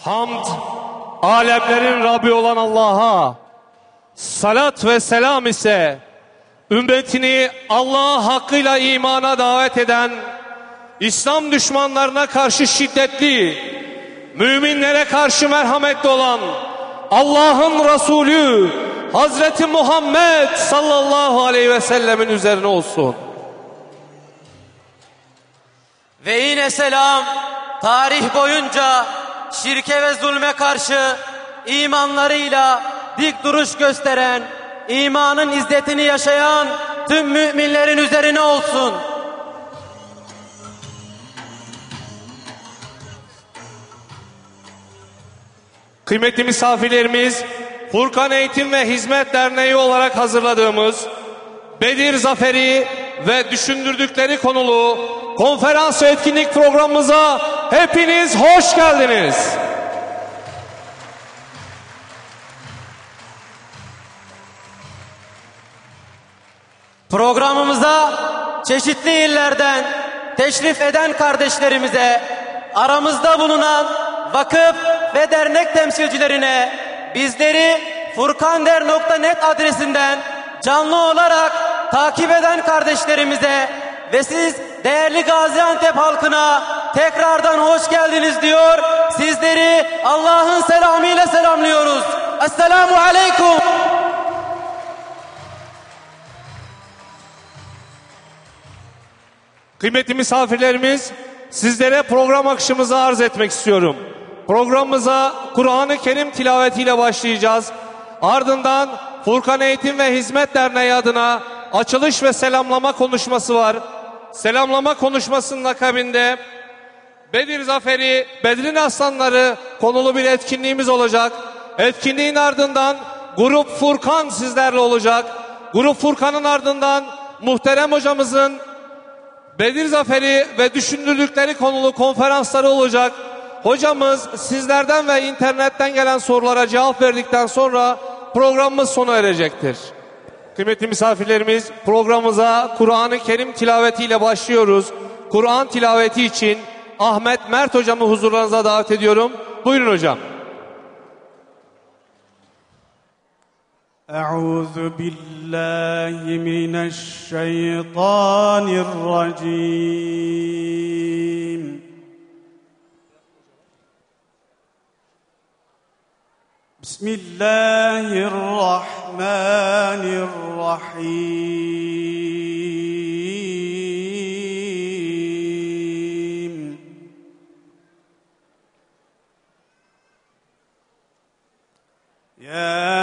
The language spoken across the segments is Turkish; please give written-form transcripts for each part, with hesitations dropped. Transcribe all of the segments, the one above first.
Hamd, alemlerin Rabbi olan Allah'a, salat ve selam ise ümmetini Allah hakkıyla imana davet eden, İslam düşmanlarına karşı şiddetli, müminlere karşı merhametli olan Allah'ın Resulü Hazreti Muhammed sallallahu aleyhi ve sellemin üzerine olsun. Ve yine selam, tarih boyunca şirke ve zulme karşı imanlarıyla dik duruş gösteren, imanın izzetini yaşayan tüm müminlerin üzerine olsun. Kıymetli misafirlerimiz, Furkan Eğitim ve Hizmet Derneği olarak hazırladığımız Bedir Zaferi ve Düşündürdükleri konulu konferans ve etkinlik programımıza hepiniz hoş geldiniz. Programımıza çeşitli illerden teşrif eden kardeşlerimize, aramızda bulunan vakıf ve dernek temsilcilerine, bizleri furkander.net adresinden canlı olarak takip eden kardeşlerimize ve siz değerli Gaziantep halkına tekrardan hoş geldiniz diyor. Sizleri Allah'ın selamıyla selamlıyoruz. Esselamu aleyküm. Kıymetli misafirlerimiz, sizlere program akışımızı arz etmek istiyorum. Programımıza Kur'an-ı Kerim tilavetiyle başlayacağız. Ardından Furkan Eğitim ve Hizmet Derneği adına açılış ve selamlama konuşması var. Selamlama konuşmasının akabinde Bedir Zaferi, Bedir'in Aslanları konulu bir etkinliğimiz olacak. Etkinliğin ardından Grup Furkan sizlerle olacak. Grup Furkan'ın ardından muhterem hocamızın Bedir Zaferi ve Düşündürdükleri konulu konferansları olacak. Hocamız sizlerden ve internetten gelen sorulara cevap verdikten sonra programımız sona erecektir. Kıymetli misafirlerimiz, programımıza Kur'an-ı Kerim tilavetiyle başlıyoruz. Kur'an tilaveti için Ahmet Mert hocamı huzurlarınıza davet ediyorum. Buyurun hocam. Euzu billahi mineşşeytanirracim. Bismillahirrahmanirrahim. Ya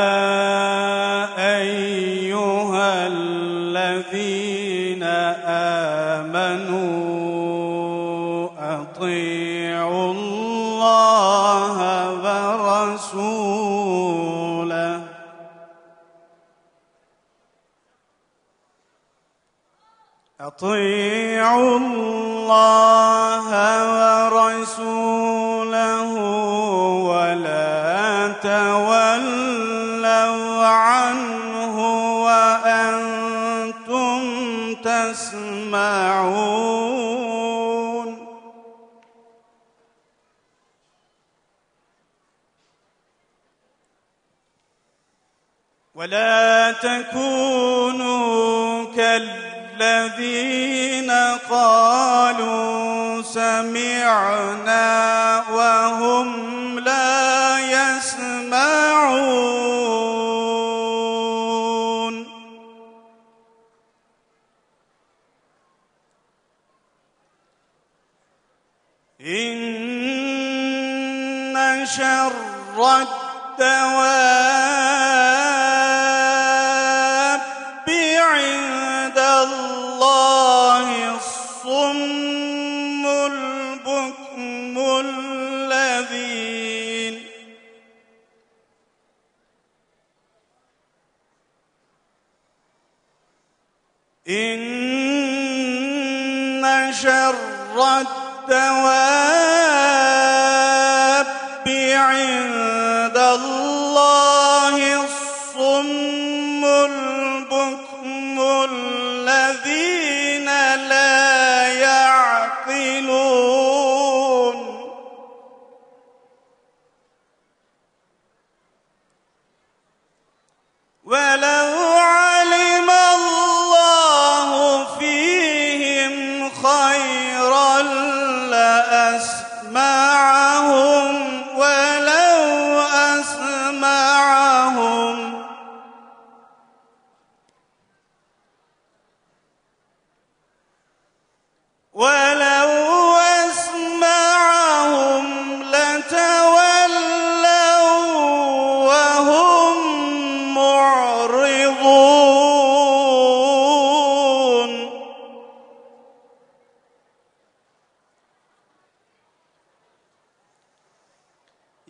eyyühellezîne âmenû ati'ullâhe ve rasûleh. Ati'ullâhe ve rasûlehu ve lâ tevellev anhu ve entum tesma'un. ولا تكونوا كالذين قالوا سمعنا وهم لا يسمعون. إن شر الدواب عند الله الصم البكم الذين إن شر الدواب عند الله الصم البكم الذين لا يعقلون.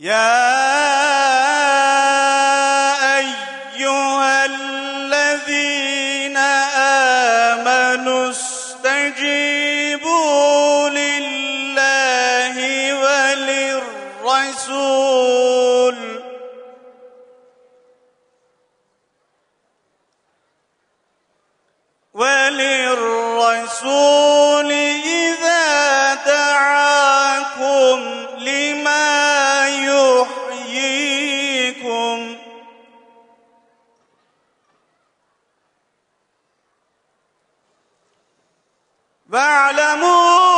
يا أيها الذين آمنوا استجيبوا لله وللرسول إذا دعاكم لما يحييكم واعلموا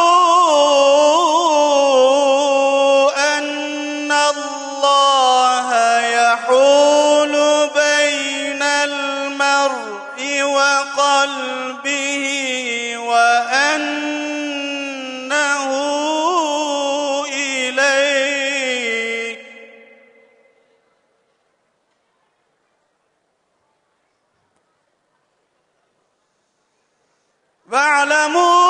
أن الله يحول بين المرء وقلبه وأنه إليه واعلموا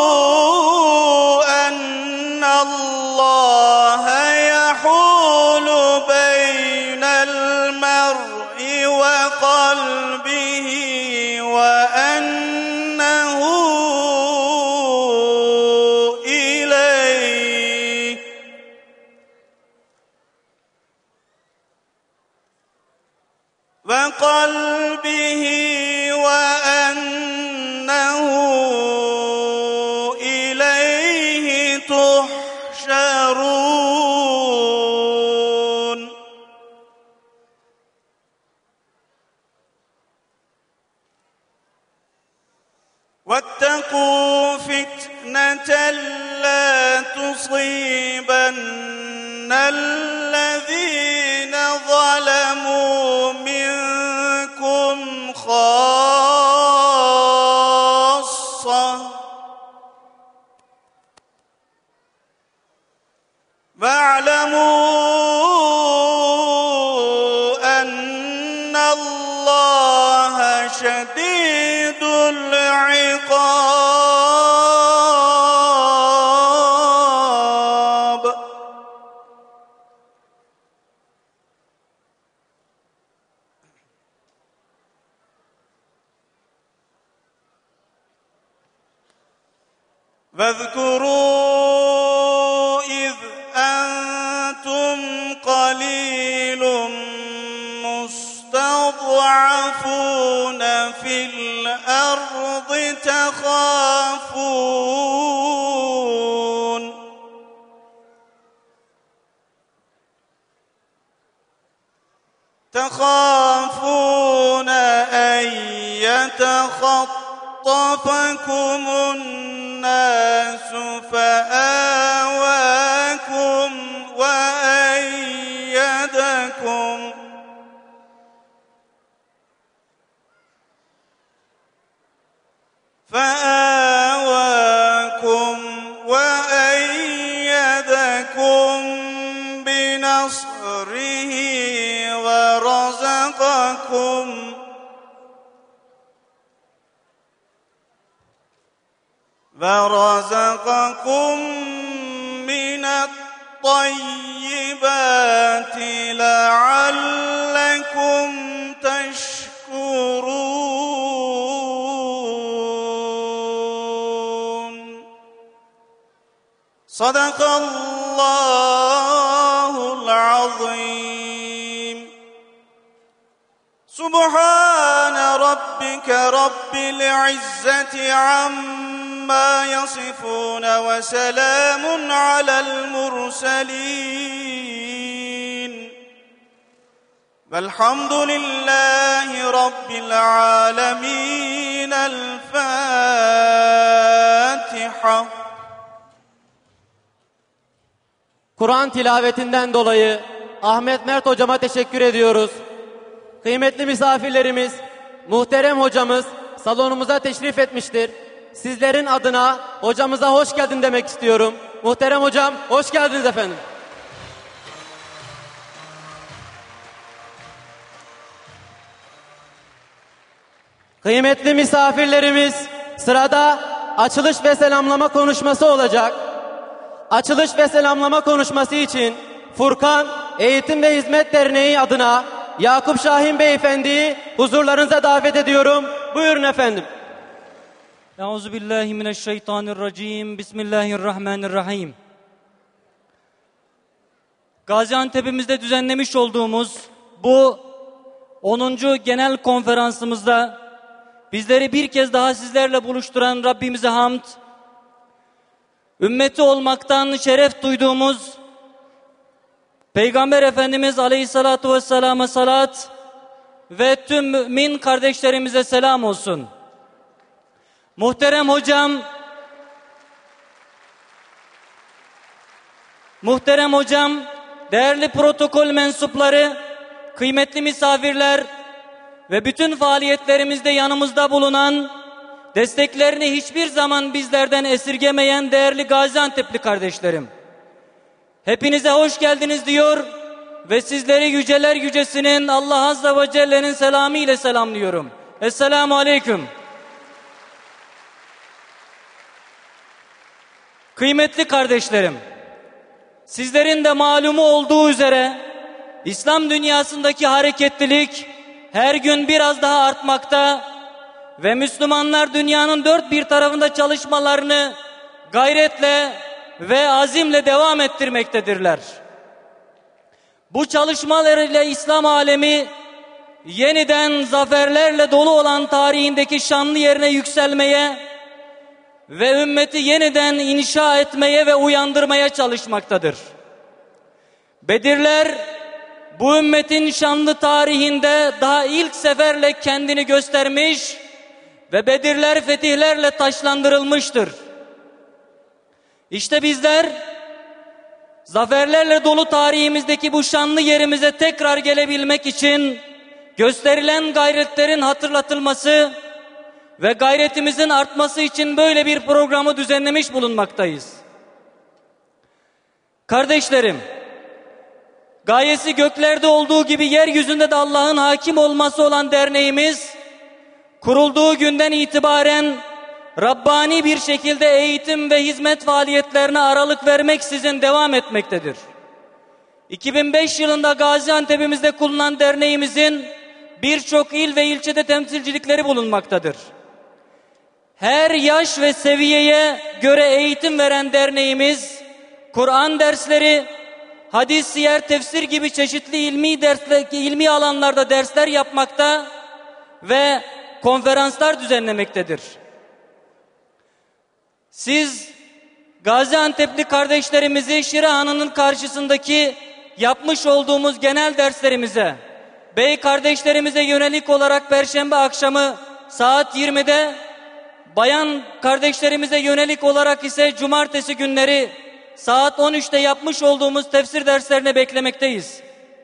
أن الله يحول بين المرء وقلبه وأنه إليه وقلبه وأنه إليه تحشرون واتقوا فتنة لا تصيبن الذين ظلموا منكم خاصة واعلموا أن الله شديد العقاب واذكروا إذ أنتم قليل مستضعفون في الأرض تخافون أن يتخطفكم الناس فآواكم وأيدكم بنصره ورزقكم من الطيبات لعلكم تشكرون صدق الله العظيم سبحان ربك رب العزة عما يصفون وسلام على المرسلين والحمد لله رب العالمين الفاتحة. Kur'an tilavetinden dolayı Ahmet Mert hocama teşekkür ediyoruz. Kıymetli misafirlerimiz, muhterem hocamız salonumuza teşrif etmiştir. Sizlerin adına hocamıza hoş geldin demek istiyorum. Muhterem hocam, hoş geldiniz efendim. Kıymetli misafirlerimiz, sırada açılış ve selamlama konuşması olacak. Açılış ve selamlama konuşması için Furkan Eğitim ve Hizmet Derneği adına Yakup Şahin Beyefendi'yi huzurlarınıza davet ediyorum. Buyurun efendim. Euzubillahimineşşeytanirracim. Bismillahirrahmanirrahim. Gaziantep'imizde düzenlemiş olduğumuz bu 10. genel konferansımızda bizleri bir kez daha sizlerle buluşturan Rabbimize hamd, ümmeti olmaktan şeref duyduğumuz Peygamber Efendimiz Aleyhissalatu Vesselam'a salat ve tüm mümin kardeşlerimize selam olsun. Muhterem hocam, değerli protokol mensupları, kıymetli misafirler ve bütün faaliyetlerimizde yanımızda bulunan, desteklerini hiçbir zaman bizlerden esirgemeyen değerli Gaziantep'li kardeşlerim. Hepinize hoş geldiniz diyor ve sizleri yüceler yücesinin Allah Azze ve Celle'nin selamı ile selamlıyorum. Esselamu Aleyküm. Kıymetli kardeşlerim, sizlerin de malumu olduğu üzere İslam dünyasındaki hareketlilik her gün biraz daha artmakta ve Müslümanlar dünyanın dört bir tarafında çalışmalarını gayretle ve azimle devam ettirmektedirler. Bu çalışmalarıyla İslam alemi yeniden zaferlerle dolu olan tarihindeki şanlı yerine yükselmeye ve ümmeti yeniden inşa etmeye ve uyandırmaya çalışmaktadır. Bedirler bu ümmetin şanlı tarihinde daha ilk seferle kendini göstermiş ve Bedirler fetihlerle taşlandırılmıştır. İşte bizler zaferlerle dolu tarihimizdeki bu şanlı yerimize tekrar gelebilmek için gösterilen gayretlerin hatırlatılması ve gayretimizin artması için böyle bir programı düzenlemiş bulunmaktayız. Kardeşlerim, gayesi göklerde olduğu gibi yeryüzünde de Allah'ın hakim olması olan derneğimiz, kurulduğu günden itibaren Rabbani bir şekilde eğitim ve hizmet faaliyetlerine aralık vermeksizin devam etmektedir. 2005 yılında Gaziantep'imizde kurulan derneğimizin birçok il ve ilçede temsilcilikleri bulunmaktadır. Her yaş ve seviyeye göre eğitim veren derneğimiz, Kur'an dersleri, hadis, siyer, tefsir gibi çeşitli ilmi alanlarda dersler yapmakta ve konferanslar düzenlemektedir. Siz Gaziantep'li kardeşlerimizi Şirahanı'nın karşısındaki yapmış olduğumuz genel derslerimize, bey kardeşlerimize yönelik olarak Perşembe akşamı saat 20'de, bayan kardeşlerimize yönelik olarak ise cumartesi günleri saat 13'te yapmış olduğumuz tefsir derslerine beklemekteyiz.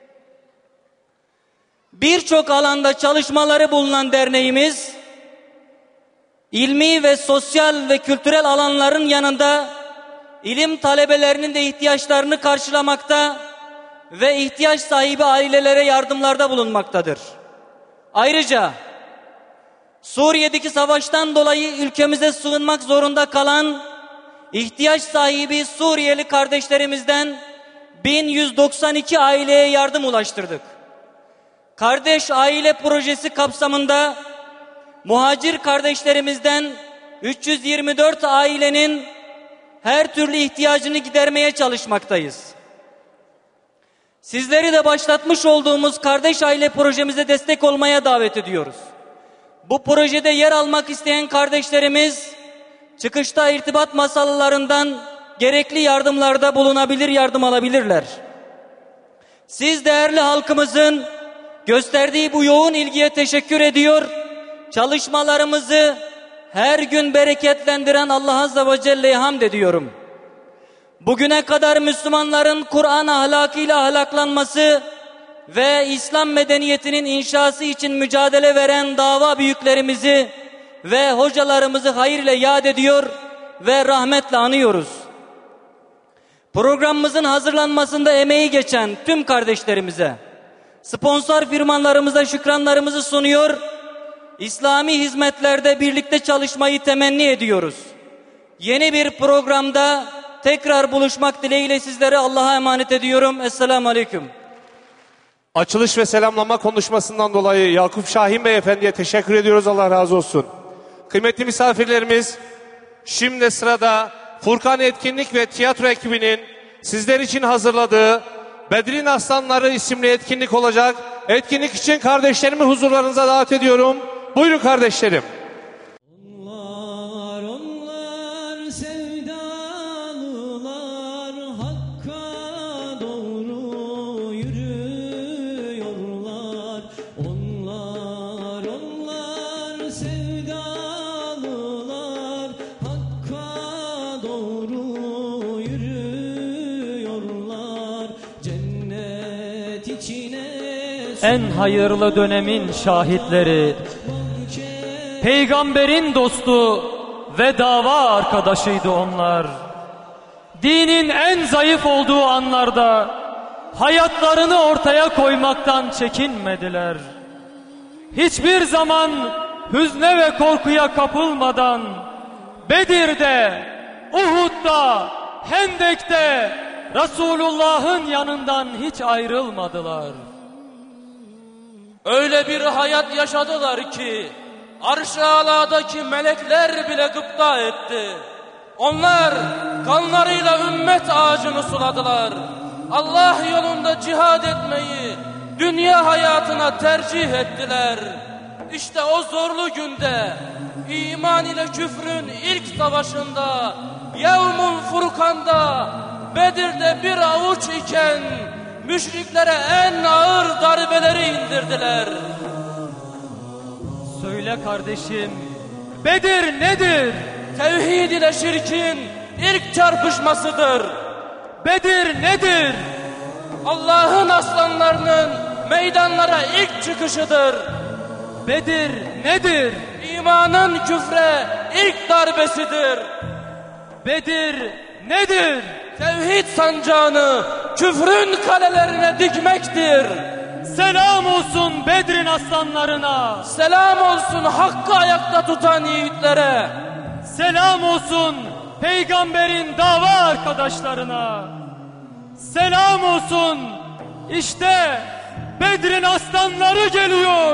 Birçok alanda çalışmaları bulunan derneğimiz, ilmi ve sosyal ve kültürel alanların yanında ilim talebelerinin de ihtiyaçlarını karşılamakta ve ihtiyaç sahibi ailelere yardımlarda bulunmaktadır. Ayrıca Suriye'deki savaştan dolayı ülkemize sığınmak zorunda kalan ihtiyaç sahibi Suriyeli kardeşlerimizden 1192 aileye yardım ulaştırdık. Kardeş Aile Projesi kapsamında muhacir kardeşlerimizden 324 ailenin her türlü ihtiyacını gidermeye çalışmaktayız. Sizleri de başlatmış olduğumuz Kardeş Aile Projemize destek olmaya davet ediyoruz. Bu projede yer almak isteyen kardeşlerimiz çıkışta irtibat masalarından gerekli yardımlarda bulunabilir, yardım alabilirler. Siz değerli halkımızın gösterdiği bu yoğun ilgiye teşekkür ediyor. Çalışmalarımızı her gün bereketlendiren Allah Azze ve Celle'ye hamd ediyorum. Bugüne kadar Müslümanların Kur'an ahlakıyla ahlaklanması ve İslam medeniyetinin inşası için mücadele veren dava büyüklerimizi ve hocalarımızı hayır ile yad ediyor ve rahmetle anıyoruz. Programımızın hazırlanmasında emeği geçen tüm kardeşlerimize, sponsor firmalarımıza şükranlarımızı sunuyor, İslami hizmetlerde birlikte çalışmayı temenni ediyoruz. Yeni bir programda tekrar buluşmak dileğiyle sizlere Allah'a emanet ediyorum. Esselamu Aleyküm. Açılış ve selamlama konuşmasından dolayı Yakup Şahin Bey Efendi'ye teşekkür ediyoruz. Allah razı olsun. Kıymetli misafirlerimiz, şimdi sırada Furkan Etkinlik ve Tiyatro ekibinin sizler için hazırladığı Bedir'in Aslanları isimli etkinlik olacak. Etkinlik için kardeşlerimi huzurlarınıza davet ediyorum. Buyurun kardeşlerim. Onlar sevdalılar, Hakk'a doğru yürüyorlar. Onlar sevdalılar, Hakk'a doğru yürüyorlar. Cennet içine En hayırlı dönemin şahitleri, peygamberin dostu ve dava arkadaşıydı onlar. Dinin en zayıf olduğu anlarda hayatlarını ortaya koymaktan çekinmediler. Hiçbir zaman hüzne ve korkuya kapılmadan Bedir'de, Uhud'da, Hendek'te Resulullah'ın yanından hiç ayrılmadılar. Öyle bir hayat yaşadılar ki arş-ı aladaki melekler bile gıpta etti. Onlar kanlarıyla ümmet ağacını suladılar. Allah yolunda cihad etmeyi dünya hayatına tercih ettiler. İşte o zorlu günde iman ile küfrün ilk savaşında Yevmul Furkan'da Bedir'de bir avuç iken müşriklere en ağır darbeleri indirdiler. Söyle kardeşim, Bedir nedir? Tevhid ile şirkin ilk çarpışmasıdır. Bedir nedir? Allah'ın aslanlarının meydanlara ilk çıkışıdır. Bedir nedir? İmanın küfre ilk darbesidir. Bedir nedir? Tevhid sancağını küfrün kalelerine dikmektir. Selam olsun Bedir'in aslanlarına. Selam olsun hakkı ayakta tutan yiğitlere. Selam olsun peygamberin dava arkadaşlarına. Selam olsun. İşte Bedir'in aslanları geliyor.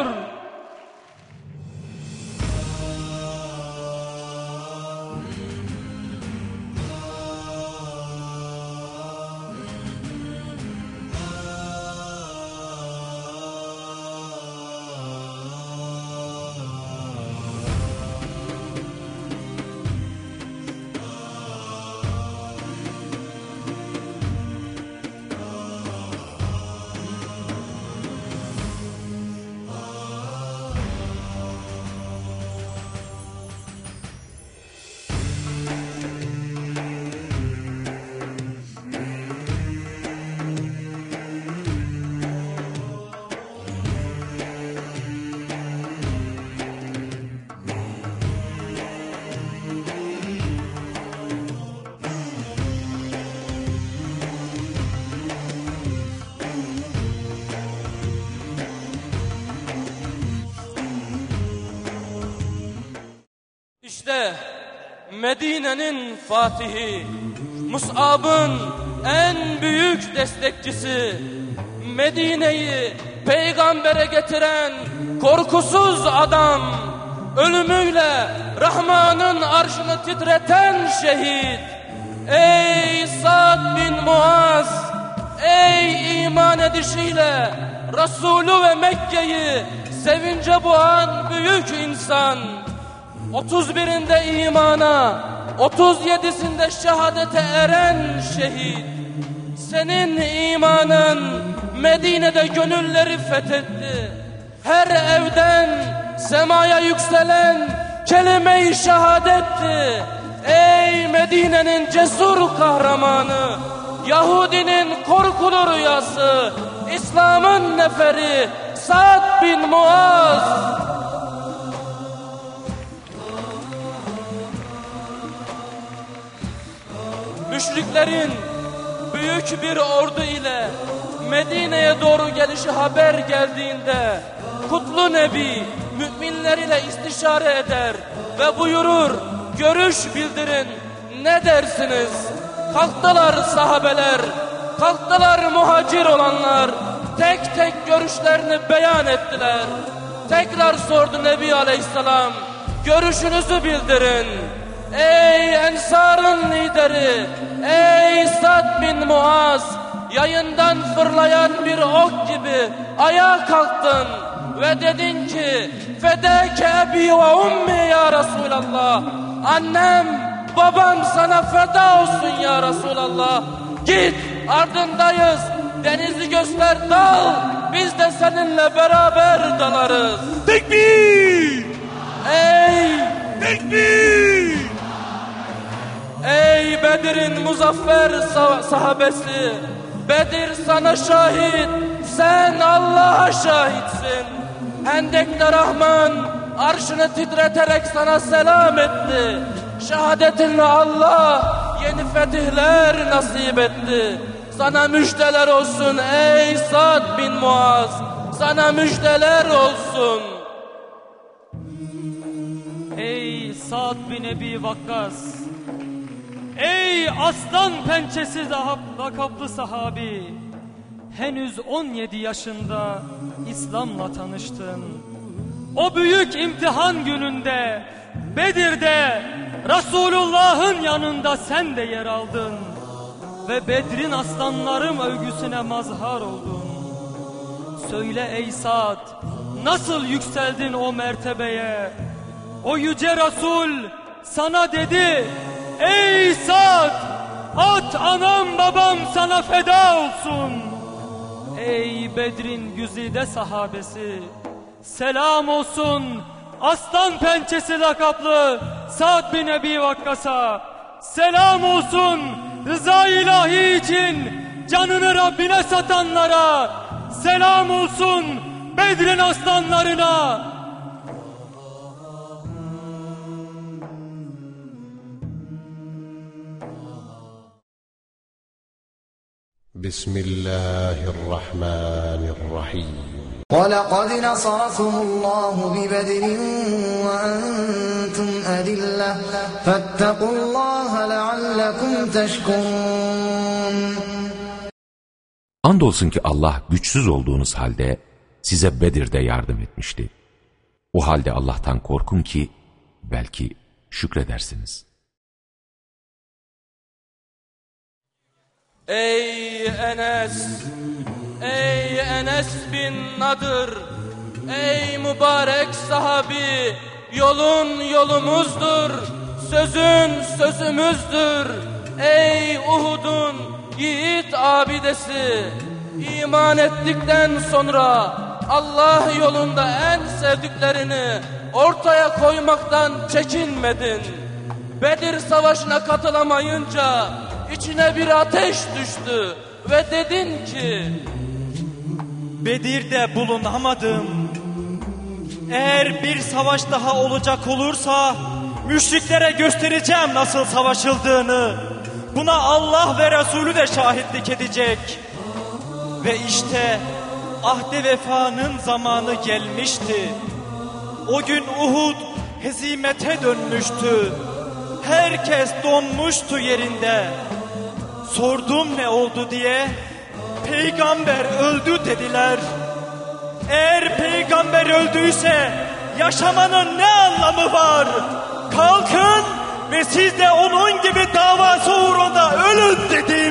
İşte Medine'nin fatihi, Mus'ab'ın en büyük destekçisi, Medine'yi peygambere getiren korkusuz adam, ölümüyle Rahman'ın arşını titreten şehit. Ey Sa'd bin Muaz, ey iman edişiyle Resulü ve Mekke'yi sevince boğan büyük insan. 31'inde imana, 37'sinde şehadete eren şehit. Senin imanın Medine'de gönülleri fethetti. Her evden semaya yükselen kelime-i şehadetti. Ey Medine'nin cesur kahramanı, Yahudinin korkulu rüyası, İslam'ın neferi Sa'd bin Muaz. Müşriklerin büyük bir ordu ile Medine'ye doğru gelişi haber geldiğinde Kutlu Nebi müminler ile istişare eder ve buyurur, görüş bildirin, ne dersiniz? Kalktılar sahabeler, kalktılar muhacir olanlar, tek tek görüşlerini beyan ettiler. Tekrar sordu Nebi Aleyhisselam, görüşünüzü bildirin. Ey Ensar'ın lideri, ey Sa'd bin Muaz, yayından fırlayan bir ok gibi ayağa kalktın ve dedin ki fedâke ebi ve ummi ya Resulallah, annem babam sana feda olsun ya Resulallah, git ardındayız, denizi göster dal, biz de seninle beraber dalarız. Tekbir! Tekbir! Ey Bedir'in muzaffer sahabesi, Bedir sana şahit, sen Allah'a şahitsin. Hendek'te Rahman arşını titreterek sana selam etti. Şehadetinle Allah yeni fetihler nasip etti. Sana müjdeler olsun ey Sa'd bin Muaz, sana müjdeler olsun. Ey Sa'd bin Ebi Vakkas, ey aslan pençesi lakaplı sahabi, henüz 17 yaşında İslam'la tanıştın. O büyük imtihan gününde Bedir'de Resulullah'ın yanında sen de yer aldın ve Bedir'in aslanlarım övgüsüne mazhar oldun. Söyle ey Sa'd, nasıl yükseldin o mertebeye? O yüce Resul sana dedi, ey Sa'd, at anam babam sana feda olsun. Ey Bedir'in güzide sahabesi, selam olsun aslan pençesi lakaplı Sa'd bin Ebi Vakkas'a. Selam olsun rıza ilahi için canını Rabbine satanlara. Selam olsun Bedir'in aslanlarına. Bismillahirrahmanirrahim. وَلَقَدْ نَصَرَكُمُ اللّٰهُ بِبَدْرٍ وَأَنْتُمْ أَذِلَّةٌ فَاتَّقُوا اللّٰهَ لَعَلَّكُمْ تَشْكُرُونَ. Andolsun ki Allah güçsüz olduğunuz halde size Bedir'de yardım etmişti. O halde Allah'tan korkun ki belki şükredersiniz. Ey Enes! Ey Enes bin Nadır! Ey mübarek sahabi! Yolun yolumuzdur, sözün sözümüzdür. Ey Uhud'un yiğit abidesi! İman ettikten sonra Allah yolunda en sevdiklerini ortaya koymaktan çekinmedin. Bedir Savaşı'na katılamayınca içine bir ateş düştü ve dedin ki Bedir'de bulunamadım. Eğer bir savaş daha olacak olursa müşriklere göstereceğim nasıl savaşıldığını. Buna Allah ve Resulü de şahitlik edecek. Ve işte ahde vefanın zamanı gelmişti. O gün Uhud hezimete dönmüştü. Herkes donmuştu yerinde. Sordum ne oldu diye. Peygamber öldü dediler. Eğer peygamber öldüyse yaşamanın ne anlamı var? Kalkın ve siz de onun gibi davası uğrunda ölün dedim.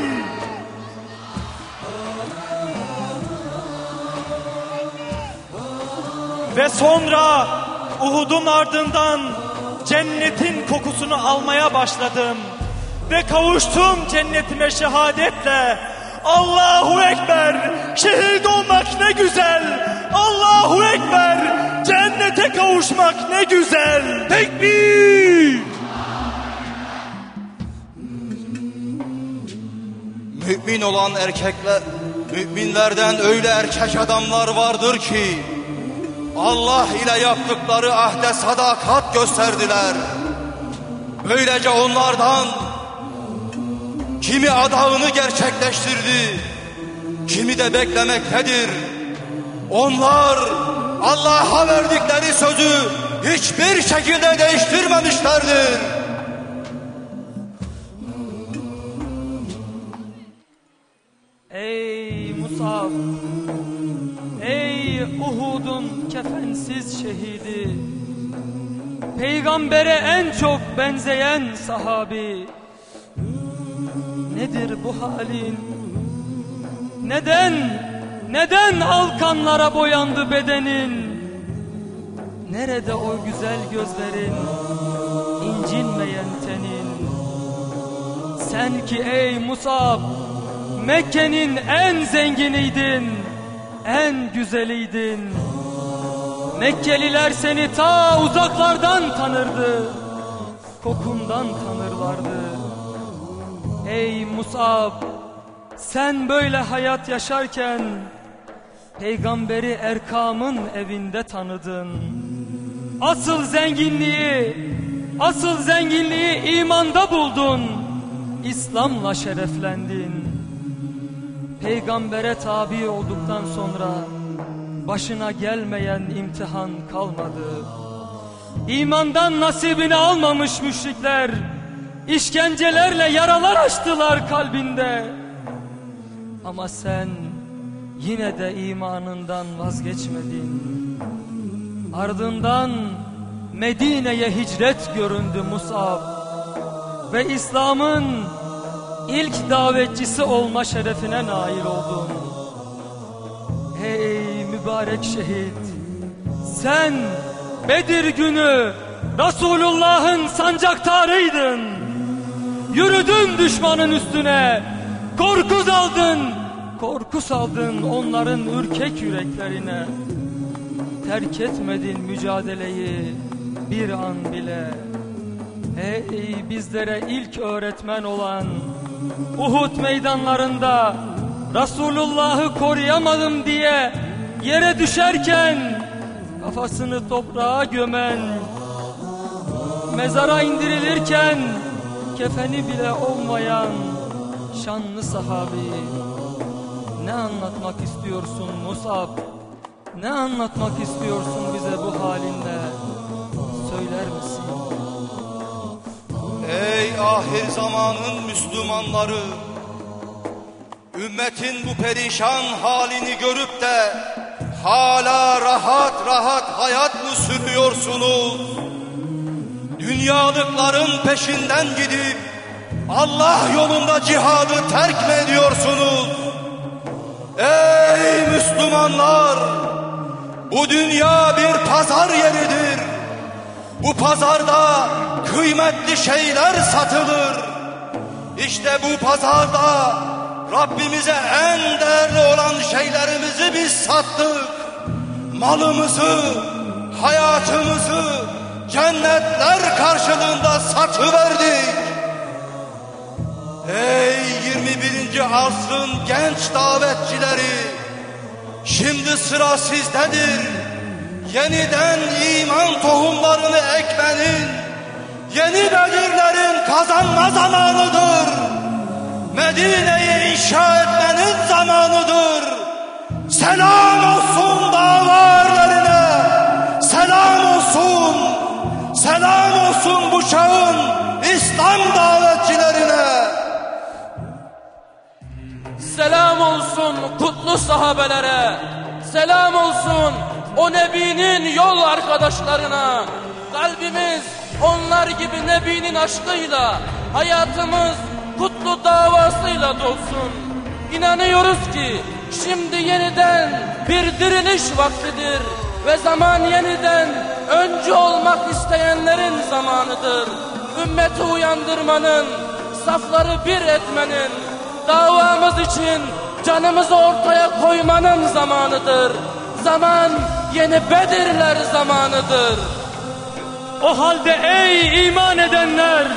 Ve sonra Uhud'un ardından cennetin kokusunu almaya başladım. Ve kavuştum cennetime şehadetle. Allahu Ekber! Şehit olmak ne güzel! Allahu Ekber! Cennete kavuşmak ne güzel! Tekbir! Mümin olan erkekler, müminlerden öyle erkek adamlar vardır ki Allah ile yaptıkları ahde sadakat gösterdiler. Böylece onlardan kimi adağını gerçekleştirdi, kimi de beklemektedir. Onlar Allah'a verdikleri sözü hiçbir şekilde değiştirmemişlerdir. Ey Musab, bensiz şehidi, peygambere en çok benzeyen sahabi. Nedir bu halin? Neden alkanlara boyandı bedenin? Nerede o güzel gözlerin, incinmeyen tenin? Sen ki ey Musab, Mekke'nin en zenginiydin, en güzeliydin. Mekkeliler seni ta uzaklardan tanırdı, kokundan tanırlardı. Ey Musab, sen böyle hayat yaşarken Peygamberi Erkam'ın evinde tanıdın. Asıl zenginliği imanda buldun. İslam'la şereflendin. Peygambere tabi olduktan sonra başına gelmeyen imtihan kalmadı. İmandan nasibini almamış müşrikler işkencelerle yaralar açtılar kalbinde. Ama sen yine de imanından vazgeçmedin. Ardından Medine'ye hicret göründü Musab ve İslam'ın ilk davetçisi olma şerefine nail oldun. Hey mübarek şehit, sen Bedir günü Resulullah'ın sancaktarıydın. Yürüdün düşmanın üstüne, korku saldın onların ürkek yüreklerine. Terk etmedin mücadeleyi bir an bile. Ey bizlere ilk öğretmen olan, Uhud meydanlarında Resulullah'ı koruyamadım diye yere düşerken kafasını toprağa gömen, mezara indirilirken kefeni bile olmayan şanlı sahabi. Ne anlatmak istiyorsun Musab? Ne anlatmak istiyorsun bize bu halinle? Söyler misin? Ey ahir zamanın Müslümanları, ümmetin bu perişan halini görüp de hala rahat hayat mı sürüyorsunuz? Dünyalıkların peşinden gidip Allah yolunda cihadı terk mi ediyorsunuz? Ey Müslümanlar! Bu dünya bir pazar yeridir. Bu pazarda kıymetli şeyler satılır. İşte bu pazarda Rabbimize en değerli olan şeylerimizi biz sattık. Malımızı, hayatımızı cennetler karşılığında satıverdik. Ey 21. asrın genç davetçileri, şimdi sıra sizdedir. Yeniden iman tohumlarını ekmenin, yeni Bedirlerin kazanma zamanıdır. Medine'yi inşa etmenin zamanıdır. Selam olsun dava erlerine, selam olsun bu çağın İslam davetçilerine. Selam olsun kutlu sahabelere, selam olsun o Nebi'nin yol arkadaşlarına. Kalbimiz onlar gibi Nebi'nin aşkıyla, hayatımız kutlu davasıyla dolsun. İnanıyoruz ki şimdi yeniden bir diriliş vaktidir ve zaman yeniden öncü olmak isteyenlerin zamanıdır. Ümmeti uyandırmanın, safları bir etmenin, davamız için canımızı ortaya koymanın zamanıdır. Zaman yeni Bedirler zamanıdır. O halde ey iman edenler,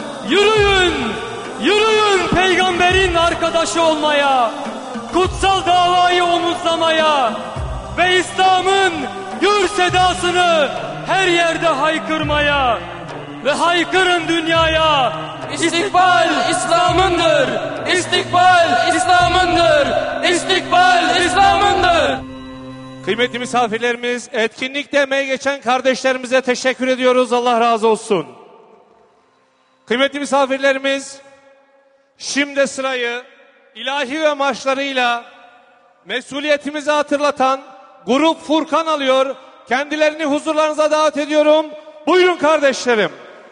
yürüyün peygamberin arkadaşı olmaya, kutsal davayı omuzlamaya ve İslam'ın gür sedasını her yerde haykırmaya ve haykırın dünyaya. İstikbal İslam'ındır, istikbal İslam'ındır, istikbal İslam'ındır. Kıymetli misafirlerimiz, etkinlikte emeği geçen kardeşlerimize teşekkür ediyoruz. Allah razı olsun. Kıymetli misafirlerimiz, şimdi sırayı ilahi ve marşlarıyla mesuliyetimizi hatırlatan Grup Furkan alıyor. Kendilerini huzurlarınıza davet ediyorum. Buyurun kardeşlerim.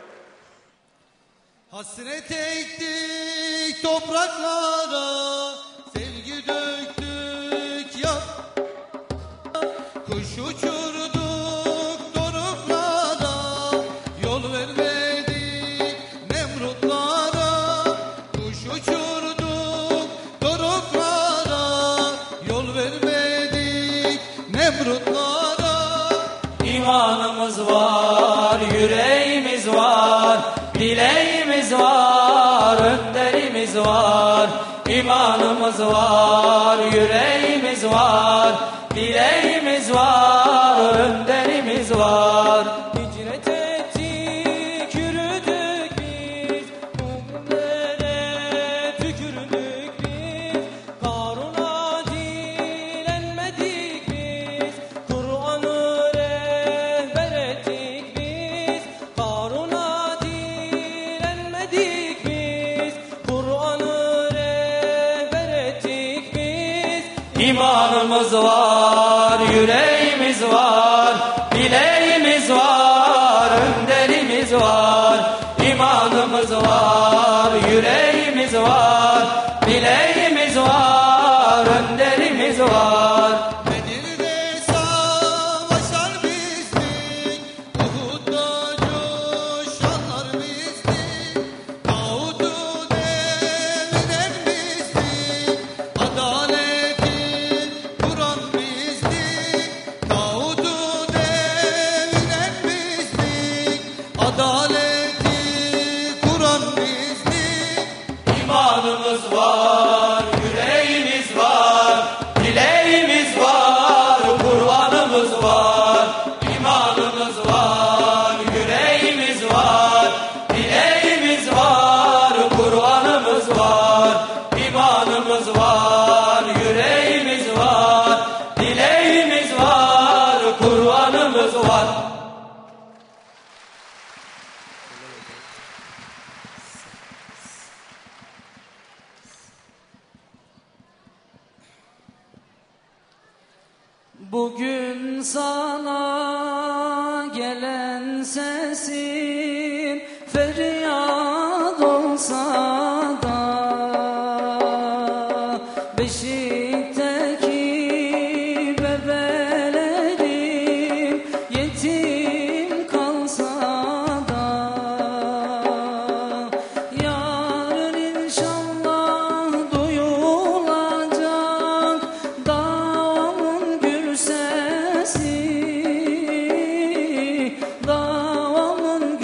Hasret ektik topraklara, sevgi döktük ya. Kuş uçurduk doruklara, yol vermedik Nemrutlara. Kuş uçurduk doruklara, yol vermedik Nemrutlara. İmanımız var, yüreğimiz var, bileğimiz var, önderimiz var. İmanımız var, yüreğimiz var, bileğimiz var, önderimiz var. Hicret ettik, yürüdük biz, mutlere tükürdük biz. Karuna dilenmedik biz, Kur'an'ı rehber ettik biz. Karuna dilenmedik biz, Kur'an'ı rehber ettik biz. İmanımız var, yüreğimiz var, bileğimiz var, önderimiz var. İmanımız var, yüreğimiz var, bileğimiz var, önderimiz var. Bedir'de savaşan bizdik, Uhud'da coşanlar bizdik. Davud'u deviren bizdik, adaletin Kur'an bizdik. Davud'u deviren bizdik, adaleti Kur'an bizdik. İmanımız var, yüreğimiz var, bileğimiz var, Kur'an'ımız var. İmanımız var, yüreğimiz var, bileğimiz var, Kur'an'ımız var. İmanımız var, yüreğimiz var, bileğimiz var, Kur'an'ımız var. Bugün sana gelen sesim feryat olsa da, beşikteki bebelerim yetim kalsa da, yarın inşallah duyulacak davamın gül sesi, davamın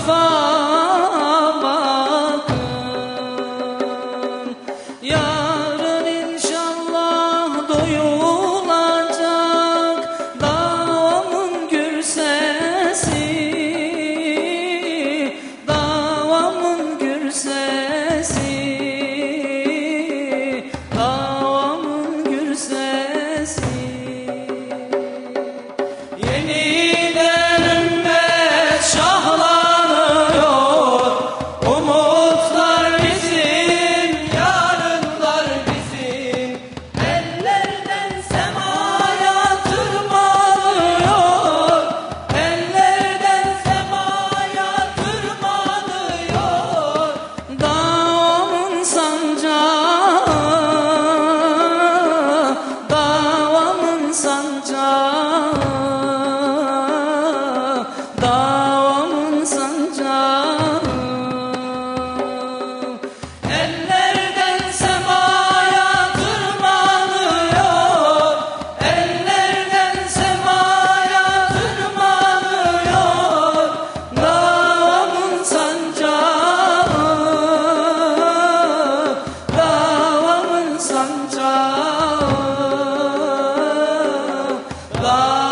lütfa bakın. Yarın inşallah duyulacak davamın gür sesi, davamın gür sesi, davamın gür sesi. Yeniden ümmet şahlanıyor, umutlar bizim, yarınlar bizim. Ellerden semaya tırmanıyor, ellerden semaya tırmanıyor. Davamın sancağı, davamın sancağı, davamın sancağı. Ellerden semaya tırmanıyor, ellerden semaya tırmanıyor. Davamın sancağı, davamın sancağı, davamın